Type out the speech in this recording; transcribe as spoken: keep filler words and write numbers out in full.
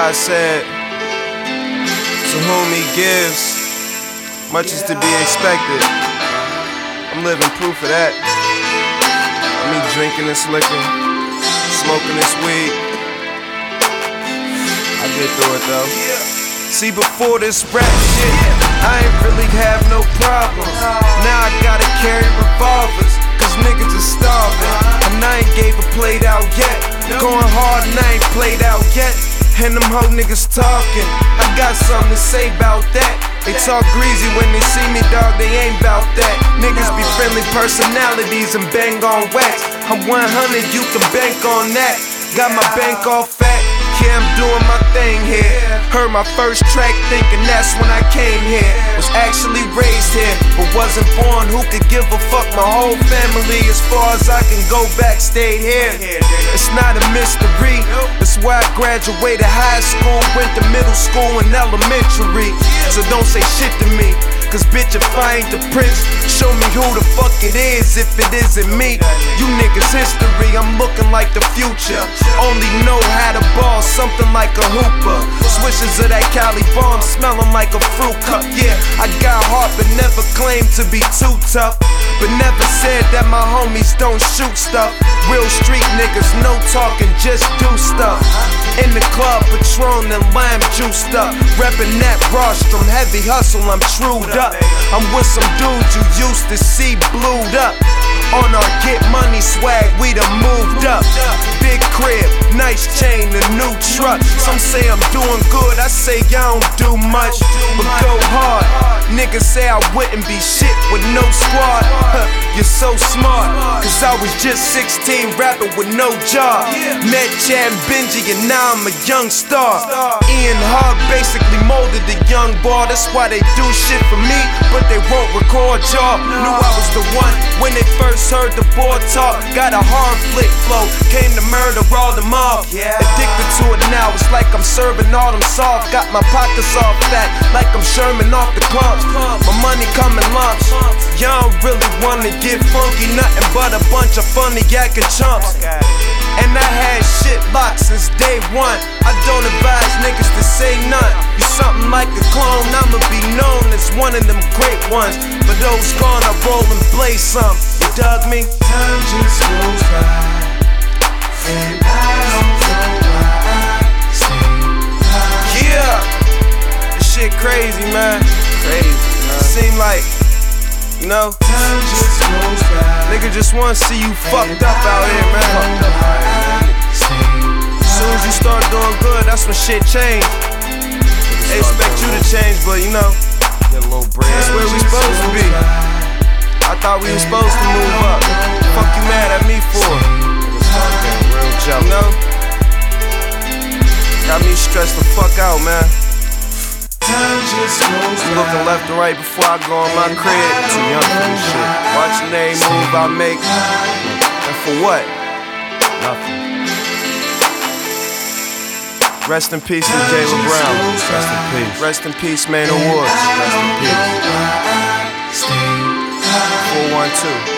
God said, to whom he gives, much is to be expected. I'm living proof of that. Me drinking this liquor, smoking this weed. I get through it though. See, before this rap shit, I ain't really have no problems. Now I gotta carry revolvers, cause niggas are starving. And I ain't gave a played out yet. Going hard and I ain't played out yet. And them hoe niggas talking, I got something to say about that. They talk greasy when they see me, dog, they ain't bout that. Niggas be friendly personalities and bang on wax. I'm one hundred, you can bank on that. Got my bank all fat, yeah, I'm doing my thing here. Heard my first track thinking that's when I came here. Was actually raised here, but wasn't born. Who could give a fuck? My whole family, as far as I can go back, stayed here. It's not a mystery, that's why I graduated high school, went to middle school and elementary. So don't say shit to me, cause bitch if I ain't the prince, show me who the fuck it is if it isn't me. You niggas history, I'm looking like the future. Only know how to ball, something like a hooper. Swishes of that Cali bomb, smelling like a fruit cup. Yeah, I got heart but never claimed to be too tough. But never said that my homies don't shoot stuff. Real street niggas, no talking, just do stuff. In the club, Patron and lime juiced up. Reppin' that rostrum, heavy hustle, I'm trued up. I'm with some dudes you used to see blued up. On our get money swag, we done moved up. Big crib, nice chain, a new truck. Some say I'm doing good, I say y'all don't do much. But go hard, niggas say I wouldn't be shit with no squad. Huh, you're so smart, cause I was just sixteen rapping with no job. Met Chad and Benji and now I'm a young star. Ian Hogg basically molded the young boy. That's why they do shit for me, but they won't record y'all. Knew I was the one when they first heard the boy talk. Got a hard flick flow, came to murder all them off. Addicted to it now, it's like I'm serving all them soft. Got my pockets all fat, like I'm Sherman off the clumps. My money coming lumps. Y'all don't really wanna get funky, nothing but a bunch of funny yakking chumps. And I had shit locked since day one. I don't advise niggas to say none. You something like a clone, I'ma be known as one of them great ones. For those gone, I roll and blaze some. You dug me? Time just goes by, and I don't know why I stay high. Yeah, this shit crazy, man. Crazy, man. Seem like, you know, time just goes by. Nigga just wanna see you fucked up out here, man. As soon as you start doing good, that's when shit change. They expect you to change, but you know, that's where we supposed to be. I thought we was supposed to move up. Fuck you mad at me for? You know? Got me stressed the fuck out, man. I'm looking left and right before I go in my crib. Too young for this shit. Watching every move I make. And for what? Nothing. Rest in peace to Jayla Brown. Rest in peace. Rest in peace, Maine Awards. Rest in peace. four one two.